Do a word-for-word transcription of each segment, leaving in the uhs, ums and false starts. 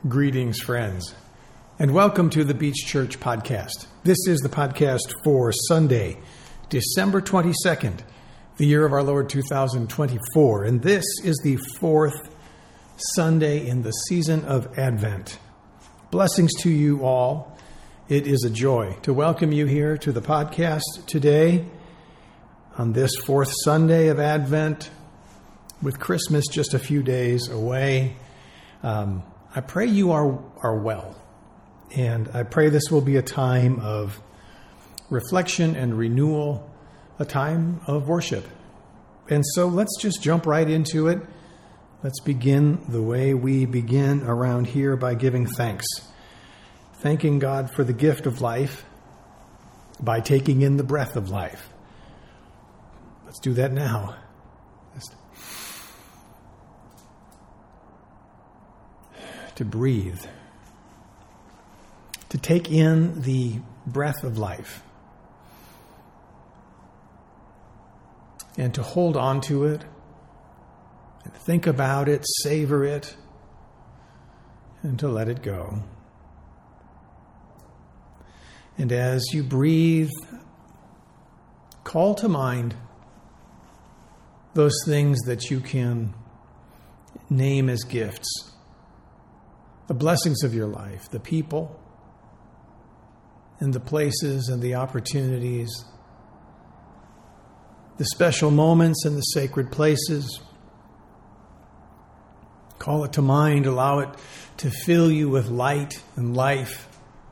Greetings, friends, and welcome to the Beach Church Podcast. This is the podcast for Sunday, December twenty-second, the year of our Lord two thousand twenty-four, and this is the fourth Sunday in the season of Advent. Blessings to you all. It is a joy to welcome you here to the podcast today on this fourth Sunday of Advent, with Christmas just a few days away. Um, I pray you are, are well, and I pray this will be a time of reflection and renewal, a time of worship. And so let's just jump right into it. Let's begin the way we begin around here by giving thanks. Thanking God for the gift of life by taking in the breath of life. Let's do that now. Just to breathe, to take in the breath of life, and to hold on to it, and think about it, savor it, and to let it go. And as you breathe, call to mind those things that you can name as gifts. The blessings of your life, the people, and the places and the opportunities, the special moments and the sacred places. Call it to mind, allow it to fill you with light and life.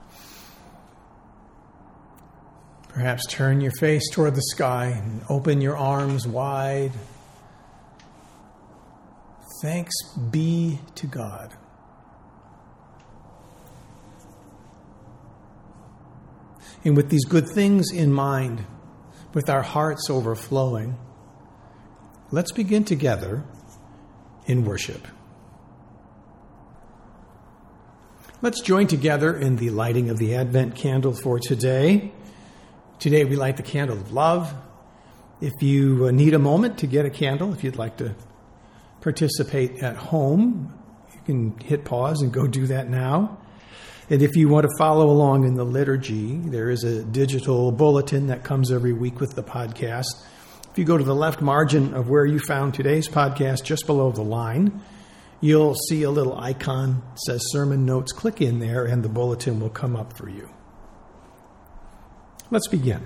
Perhaps turn your face toward the sky and open your arms wide. Thanks be to God. And with these good things in mind, with our hearts overflowing, let's begin together in worship. Let's join together in the lighting of the Advent candle for today. Today we light the candle of love. If you need a moment to get a candle, if you'd like to participate at home, you can hit pause and go do that now. And if you want to follow along in the liturgy, there is a digital bulletin that comes every week with the podcast. If you go to the left margin of where you found today's podcast, just below the line, you'll see a little icon that says Sermon Notes. Click in there and the bulletin will come up for you. Let's begin.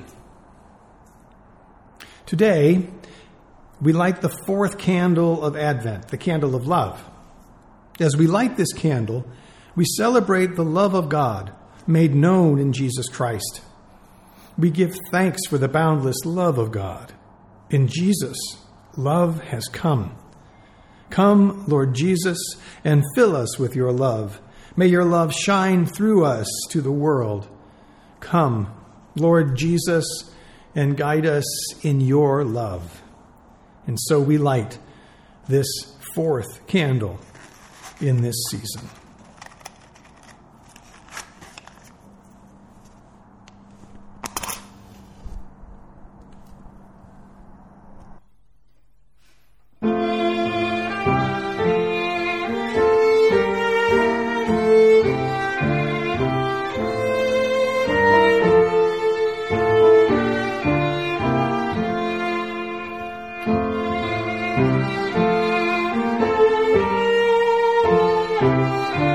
Today, we light the fourth candle of Advent, the candle of love. As we light this candle, we celebrate the love of God made known in Jesus Christ. We give thanks for the boundless love of God. In Jesus, love has come. Come, Lord Jesus, and fill us with your love. May your love shine through us to the world. Come, Lord Jesus, and guide us in your love. And so we light this fourth candle in this season. Thank you.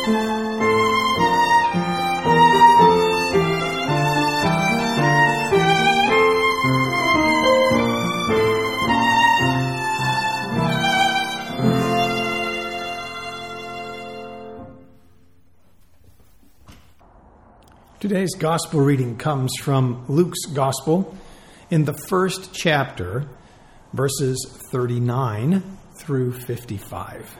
Today's gospel reading comes from Luke's gospel in the first chapter, verses thirty-nine through fifty-five.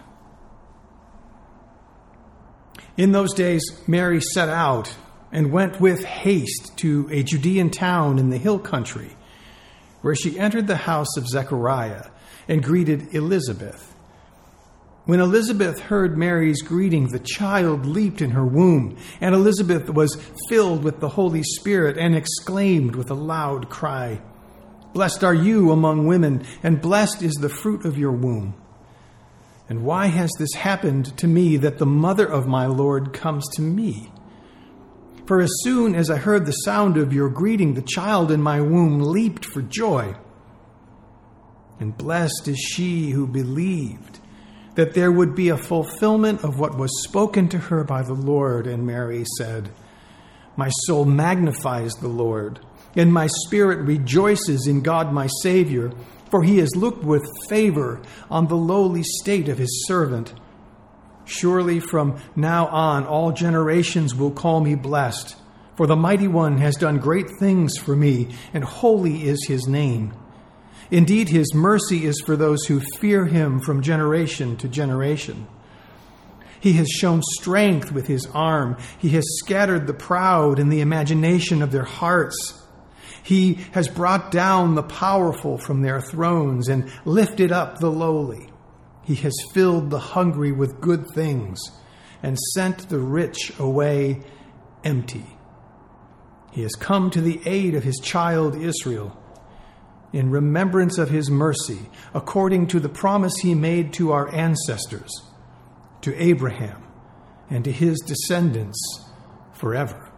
In those days, Mary set out and went with haste to a Judean town in the hill country, where she entered the house of Zechariah and greeted Elizabeth. When Elizabeth heard Mary's greeting, the child leaped in her womb, and Elizabeth was filled with the Holy Spirit and exclaimed with a loud cry, "Blessed are you among women, and blessed is the fruit of your womb. And why has this happened to me, that the mother of my Lord comes to me? For as soon as I heard the sound of your greeting, the child in my womb leaped for joy. And blessed is she who believed that there would be a fulfillment of what was spoken to her by the Lord." And Mary said, "My soul magnifies the Lord, and my spirit rejoices in God my Savior, for he has looked with favor on the lowly state of his servant. Surely from now on all generations will call me blessed, for the Mighty One has done great things for me, and holy is his name. Indeed, his mercy is for those who fear him from generation to generation. He has shown strength with his arm. He has scattered the proud in the imagination of their hearts. He has brought down the powerful from their thrones and lifted up the lowly. He has filled the hungry with good things and sent the rich away empty. He has come to the aid of his child Israel, in remembrance of his mercy, according to the promise he made to our ancestors, to Abraham, and to his descendants forever."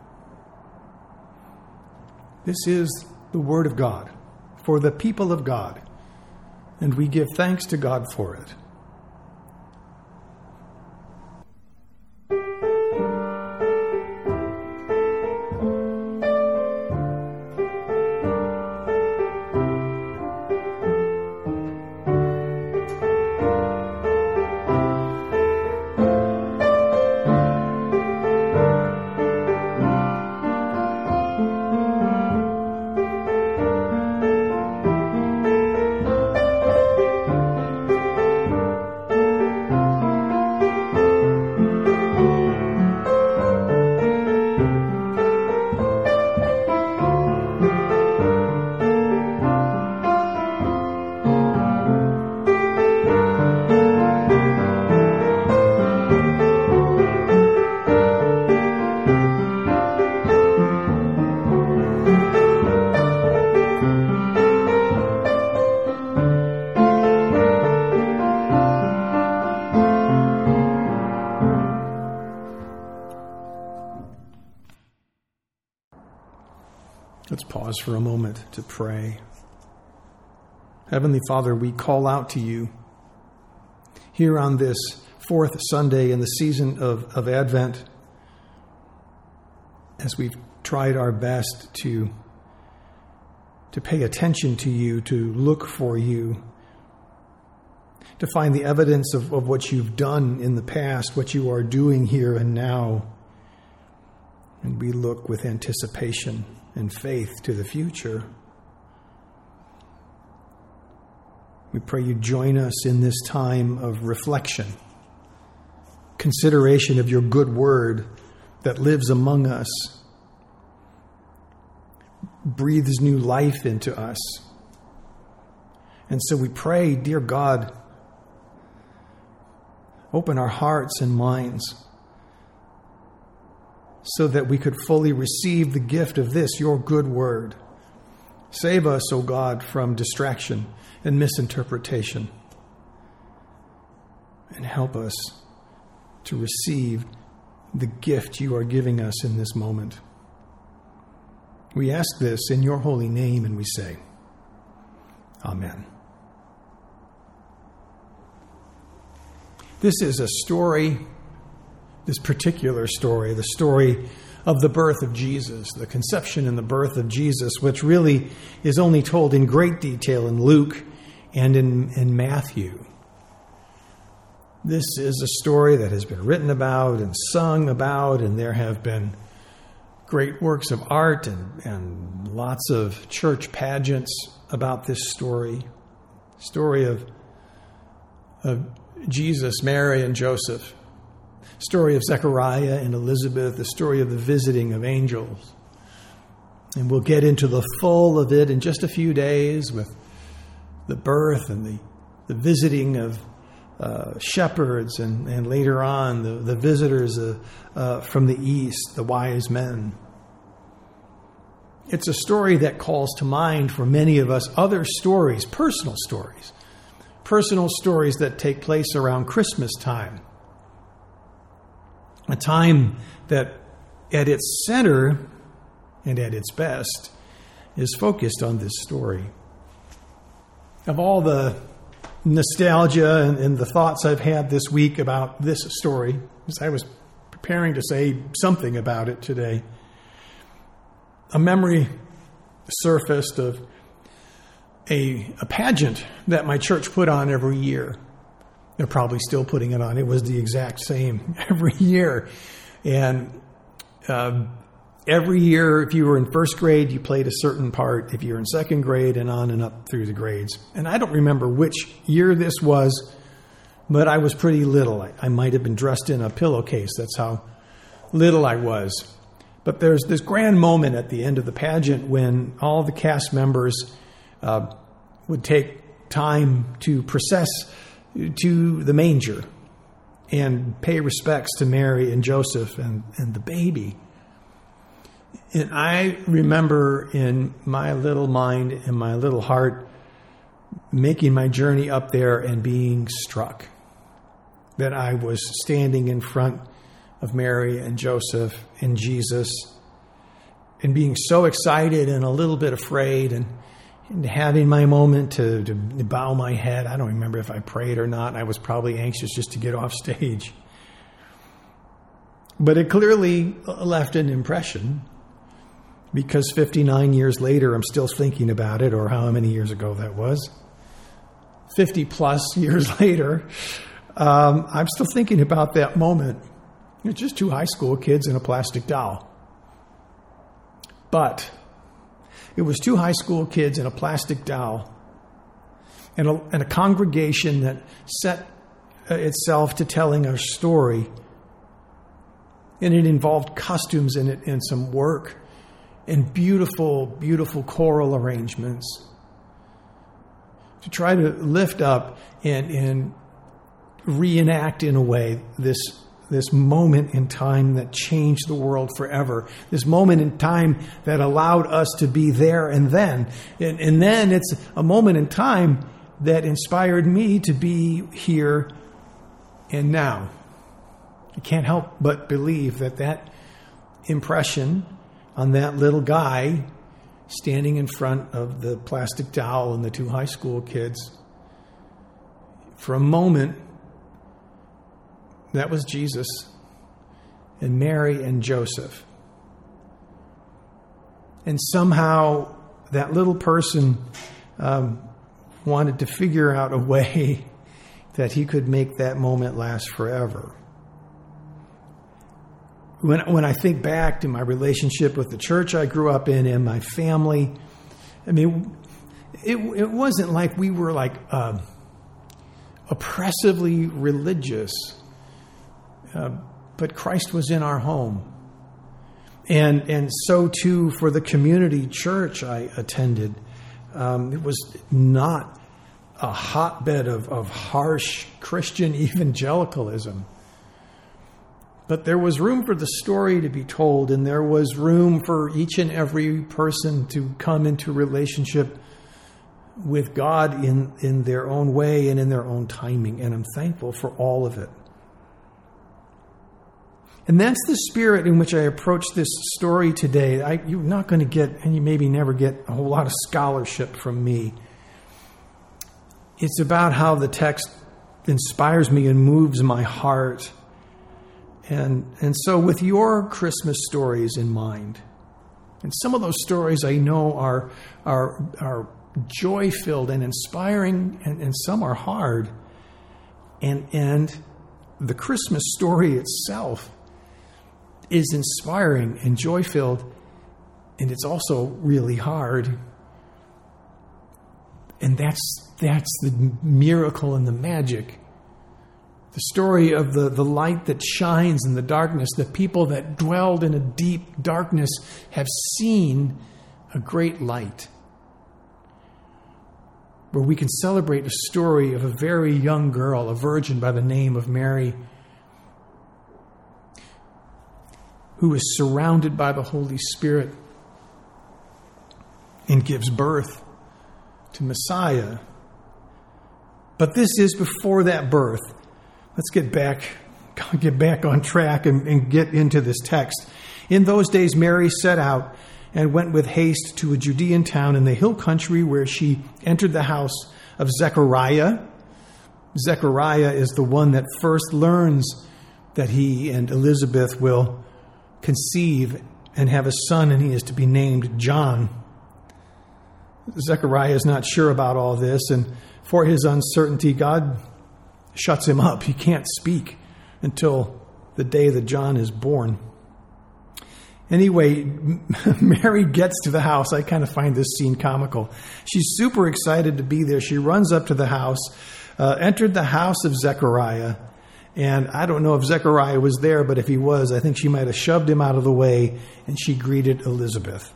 This is the word of God for the people of God, and we give thanks to God for it. Let's pause for a moment to pray. Heavenly Father, we call out to you here on this fourth Sunday in the season of, of Advent, as we've tried our best to, to pay attention to you, to look for you, to find the evidence of, of what you've done in the past, what you are doing here and now. And we look with anticipation and faith to the future. We pray you join us in this time of reflection, consideration of your good word that lives among us, breathes new life into us. And so we pray, dear God, open our hearts and minds so that we could fully receive the gift of this, your good word. Save us, O God, from distraction and misinterpretation, and help us to receive the gift you are giving us in this moment. We ask this in your holy name, and we say, Amen. This is a story this particular story, the story of the birth of Jesus, the conception and the birth of Jesus, which really is only told in great detail in Luke and in, in Matthew. This is a story that has been written about and sung about, and there have been great works of art and, and lots of church pageants about this story. Story of, of Jesus, Mary, and Joseph. Story of Zechariah and Elizabeth, the story of the visiting of angels. And we'll get into the full of it in just a few days with the birth and the, the visiting of uh, shepherds and, and later on the, the visitors uh, uh, from the east, the wise men. It's a story that calls to mind for many of us other stories, personal stories, personal stories that take place around Christmas time. A time that at its center and at its best is focused on this story. Of all the nostalgia and, and the thoughts I've had this week about this story, as I was preparing to say something about it today, a memory surfaced of a, a pageant that my church put on every year. They're probably still putting it on. It was the exact same every year. And uh, every year, if you were in first grade, you played a certain part. If you were in second grade and on and up through the grades. And I don't remember which year this was, but I was pretty little. I, I might have been dressed in a pillowcase. That's how little I was. But there's this grand moment at the end of the pageant when all the cast members uh, would take time to process to the manger and pay respects to Mary and Joseph and, and the baby. And I remember in my little mind and my little heart making my journey up there and being struck that I was standing in front of Mary and Joseph and Jesus and being so excited and a little bit afraid and And having my moment to, to bow my head. I don't remember if I prayed or not. I was probably anxious just to get off stage. But it clearly left an impression because fifty-nine years later, I'm still thinking about it, or how many years ago that was. fifty plus years later, um, I'm still thinking about that moment. It's just two high school kids and a plastic doll. But it was two high school kids and a plastic doll and a, and a congregation that set itself to telling a story. And it involved costumes in it and some work and beautiful, beautiful choral arrangements to try to lift up and, and reenact in a way this This moment in time that changed the world forever. This moment in time that allowed us to be there and then. And, and then it's a moment in time that inspired me to be here and now. I can't help but believe that that impression on that little guy standing in front of the plastic doll and the two high school kids, for a moment, that was Jesus and Mary and Joseph. And somehow that little person um, wanted to figure out a way that he could make that moment last forever. When, when I think back to my relationship with the church I grew up in and my family, I mean, it, it wasn't like we were like uh, oppressively religious. Uh, but Christ was in our home. And and so too for the community church I attended. Um, it was not a hotbed of, of harsh Christian evangelicalism. But there was room for the story to be told, and there was room for each and every person to come into relationship with God in, in their own way and in their own timing. And I'm thankful for all of it. And that's the spirit in which I approach this story today. I, you're not going to get, and you maybe never get, a whole lot of scholarship from me. It's about how the text inspires me and moves my heart And, and so with your Christmas stories in mind, and some of those stories I know are, are, are joy-filled and inspiring, and, and some are hard. And, and the Christmas story itself is inspiring and joy-filled, and it's also really hard. And that's that's the miracle and the magic. The story of the, the light that shines in the darkness, the people that dwelled in a deep darkness have seen a great light. Where we can celebrate a story of a very young girl, a virgin by the name of Mary, who is surrounded by the Holy Spirit and gives birth to Messiah. But this is before that birth. Let's get back, get back on track and, and get into this text. In those days, Mary set out and went with haste to a Judean town in the hill country, where she entered the house of Zechariah. Zechariah is the one that first learns that he and Elizabeth will conceive and have a son, and he is to be named John. Zechariah is not sure about all this, and for his uncertainty, God shuts him up. He can't speak until the day that John is born. Anyway, Mary gets to the house. I kind of find this scene comical. She's super excited to be there. She runs up to the house, uh, entered the house of Zechariah, and I don't know if Zechariah was there, but if he was, I think she might have shoved him out of the way, and she greeted Elizabeth.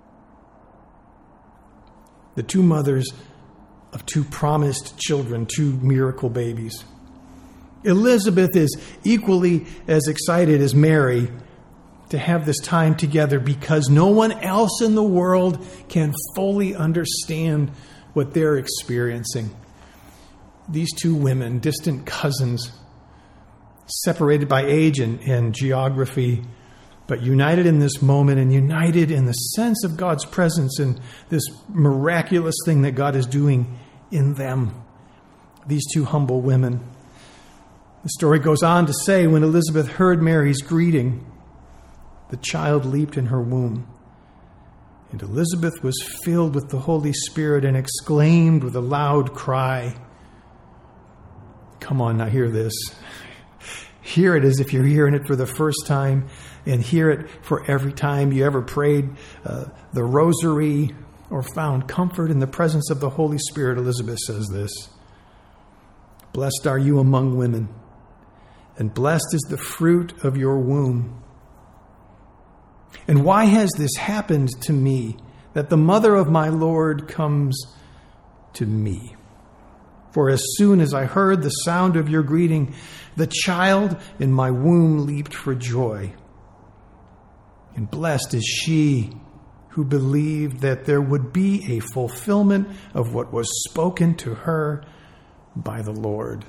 The two mothers of two promised children, two miracle babies. Elizabeth is equally as excited as Mary to have this time together, because no one else in the world can fully understand what they're experiencing. These two women, distant cousins, separated by age and, and geography, but united in this moment and united in the sense of God's presence and this miraculous thing that God is doing in them. These two humble women. The story goes on to say, when Elizabeth heard Mary's greeting, the child leaped in her womb. And Elizabeth was filled with the Holy Spirit and exclaimed with a loud cry. Come on, now hear this. Hear it as if you're hearing it for the first time, and hear it for every time you ever prayed uh, the rosary or found comfort in the presence of the Holy Spirit. Elizabeth says this: Blessed are you among women, and blessed is the fruit of your womb. And why has this happened to me, that the mother of my Lord comes to me? For as soon as I heard the sound of your greeting, the child in my womb leaped for joy. And blessed is she who believed that there would be a fulfillment of what was spoken to her by the Lord.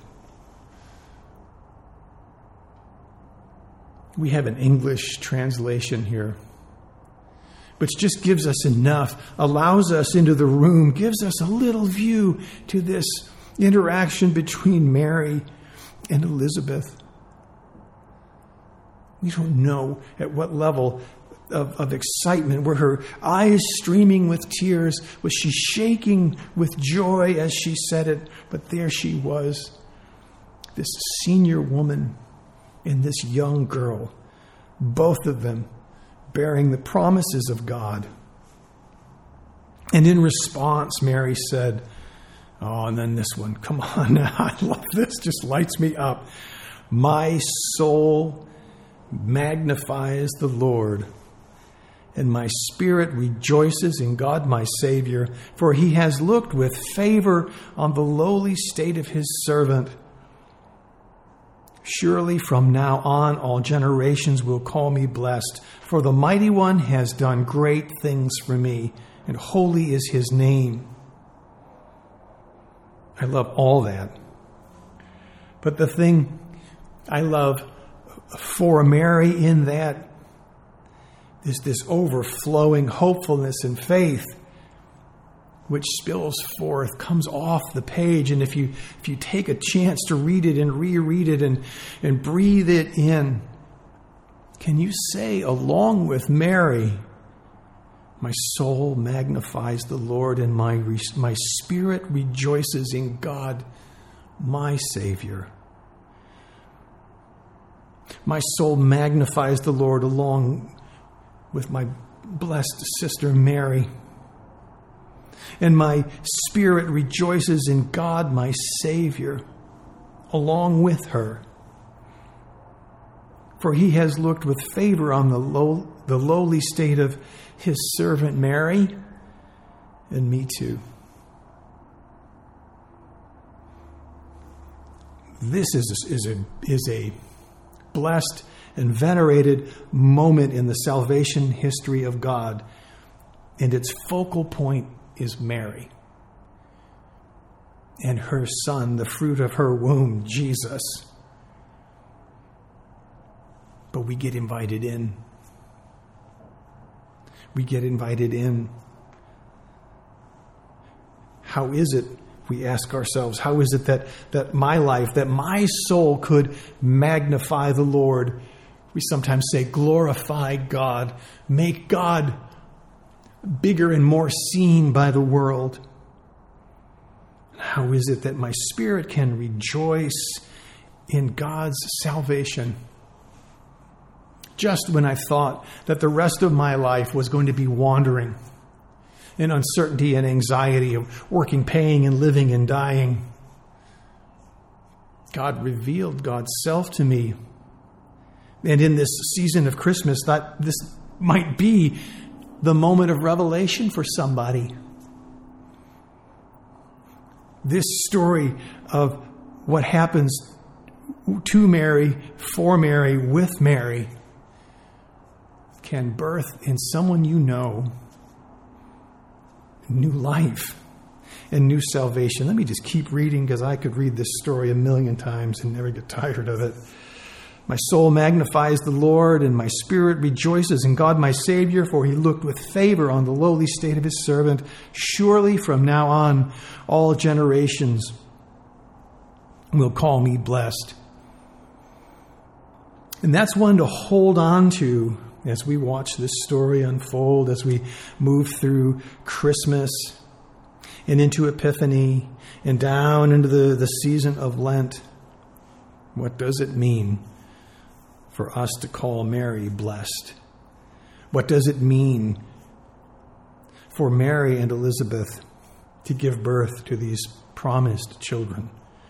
We have an English translation here, which just gives us enough, allows us into the room, gives us a little view to this interaction between Mary and Elizabeth. We don't know at what level of, of excitement, were her eyes streaming with tears, was she shaking with joy as she said it, but there she was, this senior woman and this young girl, both of them bearing the promises of God. And in response, Mary said, oh, and then this one, come on, I love this, just lights me up. My soul magnifies the Lord, and my spirit rejoices in God my Savior, for he has looked with favor on the lowly state of his servant. Surely from now on all generations will call me blessed, for the Mighty One has done great things for me, and holy is his name. I love all that. But the thing I love for Mary in that is this overflowing hopefulness and faith, which spills forth, comes off the page. And if you if you take a chance to read it and reread it and, and breathe it in, Can you say along with Mary, my soul magnifies the Lord, and my, re- my spirit rejoices in God, my Savior. My soul magnifies the Lord along with my blessed sister Mary. And my spirit rejoices in God, my Savior, along with her. For he has looked with favor on the low, the lowly state of his servant Mary, and me too. This is a, is a, is a blessed and venerated moment in the salvation history of God, and its focal point is Mary and her son, the fruit of her womb, Jesus. But we get invited in. We get invited in. How is it, we ask ourselves, how is it that, that my life, that my soul could magnify the Lord? We sometimes say, glorify God, make God bigger and more seen by the world. How is it that my spirit can rejoice in God's salvation? Just when I thought that the rest of my life was going to be wandering in uncertainty and anxiety of working, paying, and living and dying, God revealed God's self to me. And in this season of Christmas, that this might be the moment of revelation for somebody. This story of what happens to Mary, for Mary, with Mary, can birth in someone you know new life and new salvation. Let me just keep reading, because I could read this story a million times and never get tired of it. My soul magnifies the Lord, and my spirit rejoices in God my Savior, for he looked with favor on the lowly state of his servant. Surely from now on all generations will call me blessed. And that's one to hold on to as we watch this story unfold, as we move through Christmas and into Epiphany and down into the, the season of Lent. What does it mean for us to call Mary blessed? What does it mean for Mary and Elizabeth to give birth to these promised children?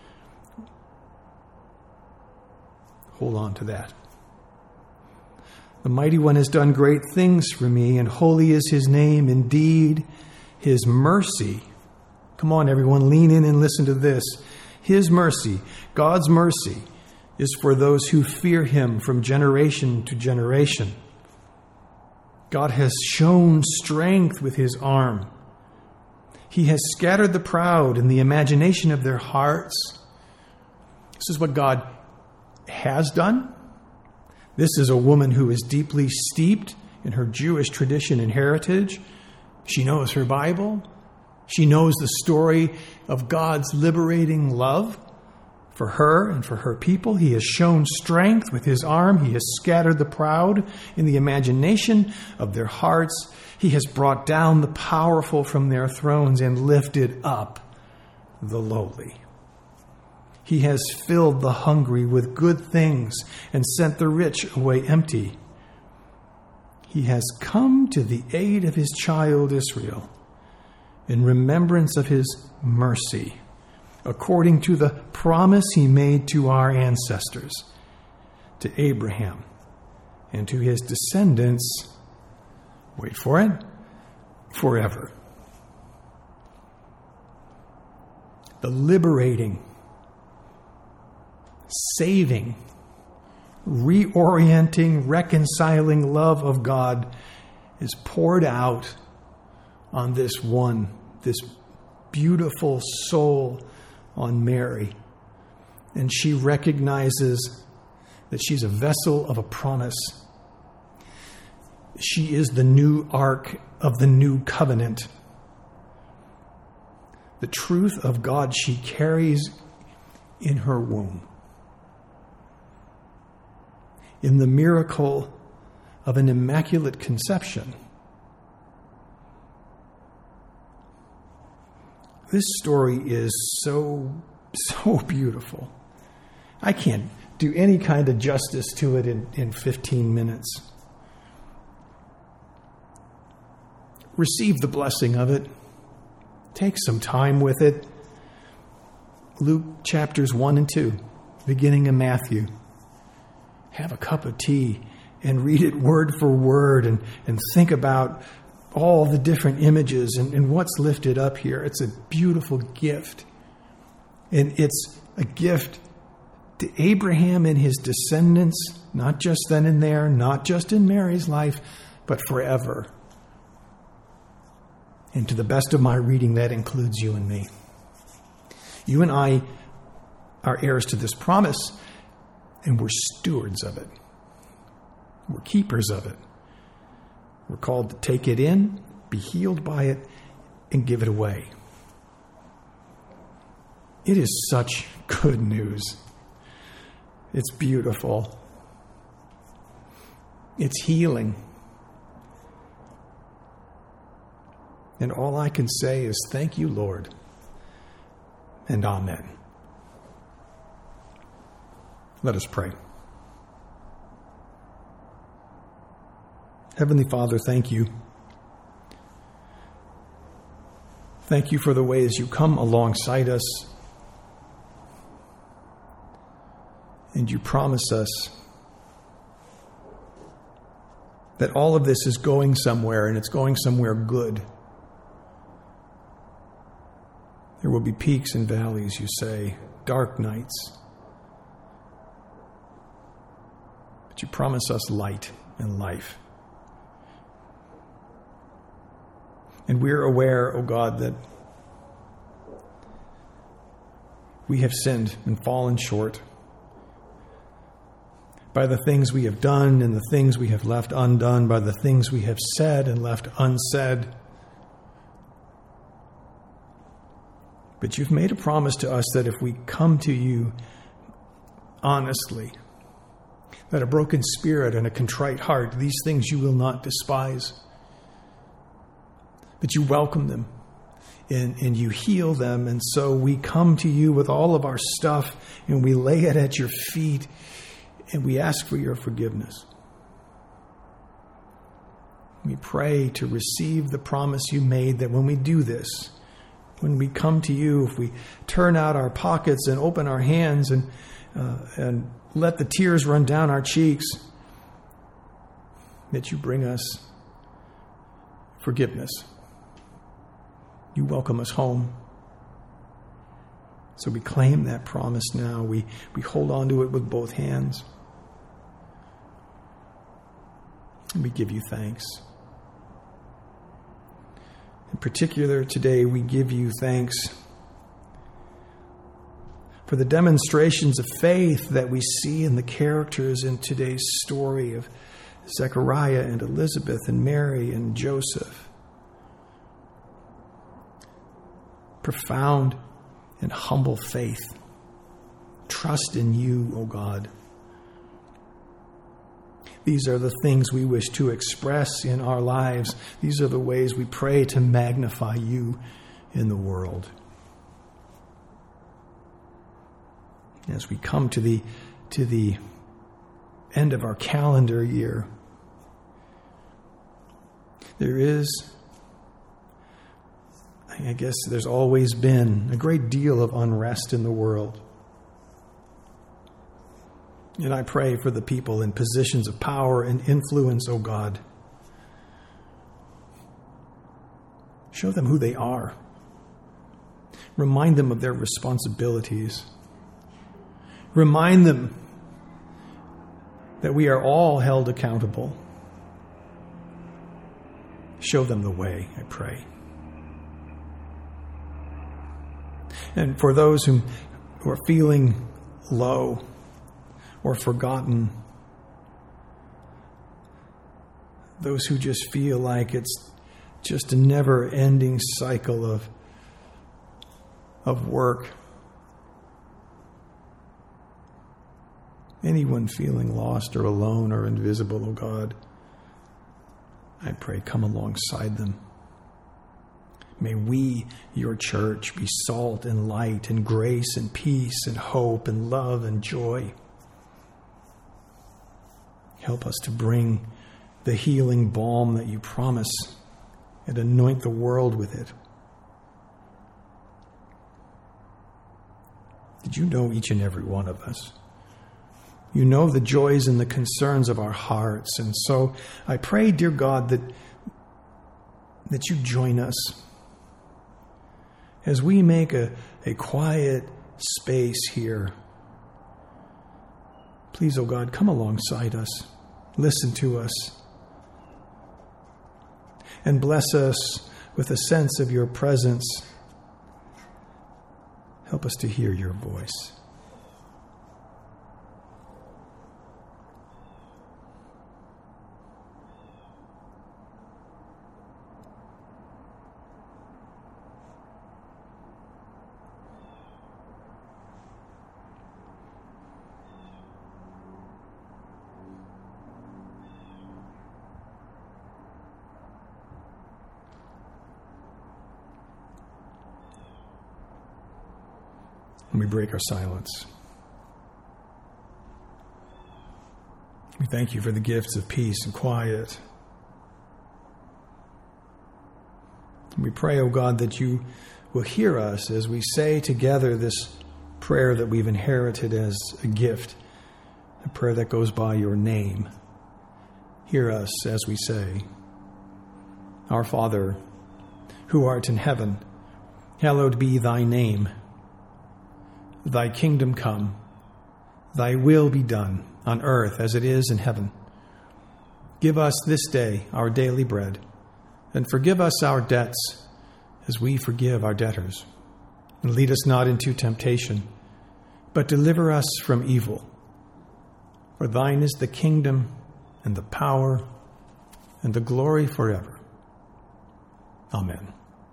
Hold on to that. The Mighty One has done great things for me, and holy is his name. Indeed, his mercy. Come on, everyone, lean in and listen to this. His mercy, God's mercy, is for those who fear him from generation to generation. God has shown strength with his arm. He has scattered the proud in the imagination of their hearts. This is what God has done. This is a woman who is deeply steeped in her Jewish tradition and heritage. She knows her Bible. She knows the story of God's liberating love for her and for her people. He has shown strength with his arm. He has scattered the proud in the imagination of their hearts. He has brought down the powerful from their thrones and lifted up the lowly. He has filled the hungry with good things and sent the rich away empty. He has come to the aid of his child Israel in remembrance of his mercy, according to the promise he made to our ancestors, to Abraham and to his descendants, wait for it, forever. The liberating, saving, reorienting, reconciling love of God is poured out on this one, this beautiful soul, on Mary. And she recognizes that she's a vessel of a promise. She is the new ark of the new covenant. The truth of God she carries in her womb. In the miracle of an immaculate conception. This story is so, so beautiful. I can't do any kind of justice to it in, in fifteen minutes. Receive the blessing of it. Take some time with it. Luke chapters one and two, beginning in Matthew. Have a cup of tea and read it word for word and, and think about all the different images and, and what's lifted up here. It's a beautiful gift. And it's a gift to Abraham and his descendants, not just then and there, not just in Mary's life, but forever. And to the best of my reading, that includes you and me. You and I are heirs to this promise, and we're stewards of it. We're keepers of it. We're called to take it in, be healed by it, and give it away. It is such good news. It's beautiful. It's healing. And all I can say is thank you, Lord, and amen. Let us pray. Heavenly Father, thank you. Thank you for the ways you come alongside us and you promise us that all of this is going somewhere and it's going somewhere good. There will be peaks and valleys, you say, dark nights. But you promise us light and life. And we're aware, O God, that we have sinned and fallen short by the things we have done and the things we have left undone, by the things we have said and left unsaid. But you've made a promise to us that if we come to you honestly, that a broken spirit and a contrite heart, these things you will not despise. But you welcome them and, and you heal them. And so we come to you with all of our stuff and we lay it at your feet and we ask for your forgiveness. We pray to receive the promise you made that when we do this, when we come to you, if we turn out our pockets and open our hands and uh, and let the tears run down our cheeks, that you bring us forgiveness. You welcome us home. So we claim that promise now. We, we hold on to it with both hands. And we give you thanks. In particular, today we give you thanks for the demonstrations of faith that we see in the characters in today's story of Zechariah and Elizabeth and Mary and Joseph. Profound and humble faith. Trust in you, O God. These are the things we wish to express in our lives. These are the ways we pray to magnify you in the world. As we come to the, to the end of our calendar year, there is, I guess there's always been a great deal of unrest in the world. And I pray for the people in positions of power and influence, O God. Show them who they are. Remind them of their responsibilities. Remind them that we are all held accountable. Show them the way, I pray. And for those who, who are feeling low or forgotten, those who just feel like it's just a never-ending cycle of, of work, anyone feeling lost or alone or invisible, oh God, I pray, come alongside them. May we, your church, be salt and light and grace and peace and hope and love and joy. Help us to bring the healing balm that you promise and anoint the world with it. Did you know each and every one of us? You know the joys and the concerns of our hearts. And so I pray, dear God, that, that you join us as we make a, a quiet space here. Please, oh God, come alongside us. Listen to us. And bless us with a sense of your presence. Help us to hear your voice. And we break our silence. We thank you for the gifts of peace and quiet. And we pray, O God, that you will hear us as we say together this prayer that we've inherited as a gift, a prayer that goes by your name. Hear us as we say, Our Father, who art in heaven, hallowed be thy name. Thy kingdom come, thy will be done on earth as it is in heaven. Give us this day our daily bread, and forgive us our debts as we forgive our debtors. And lead us not into temptation, but deliver us from evil. For thine is the kingdom and the power and the glory forever. Amen.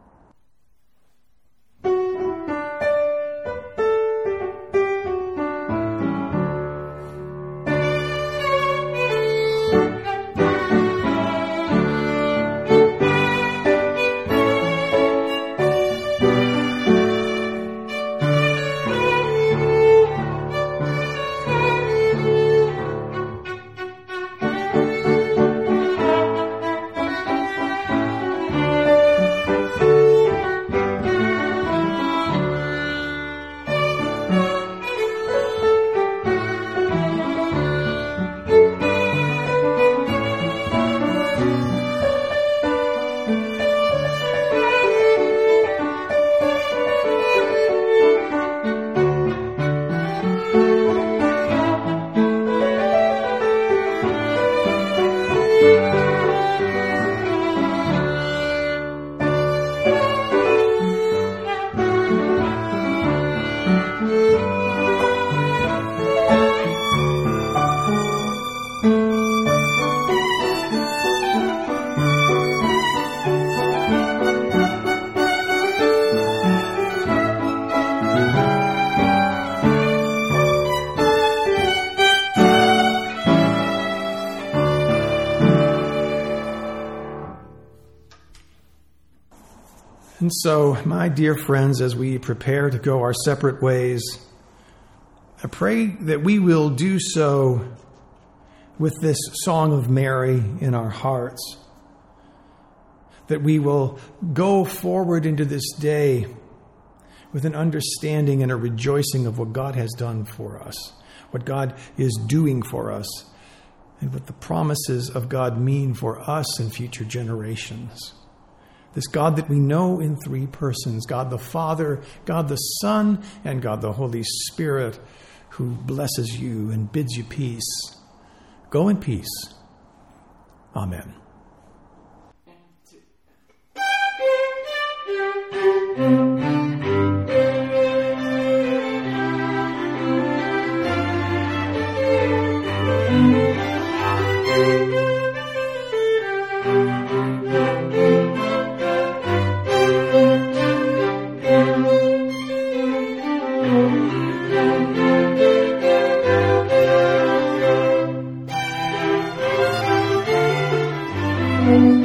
And so, my dear friends, as we prepare to go our separate ways, I pray that we will do so with this Song of Mary in our hearts, that we will go forward into this day with an understanding and a rejoicing of what God has done for us, what God is doing for us, and what the promises of God mean for us and future generations. This God that we know in three persons, God the Father, God the Son, and God the Holy Spirit, who blesses you and bids you peace. Go in peace. Amen. Thank you.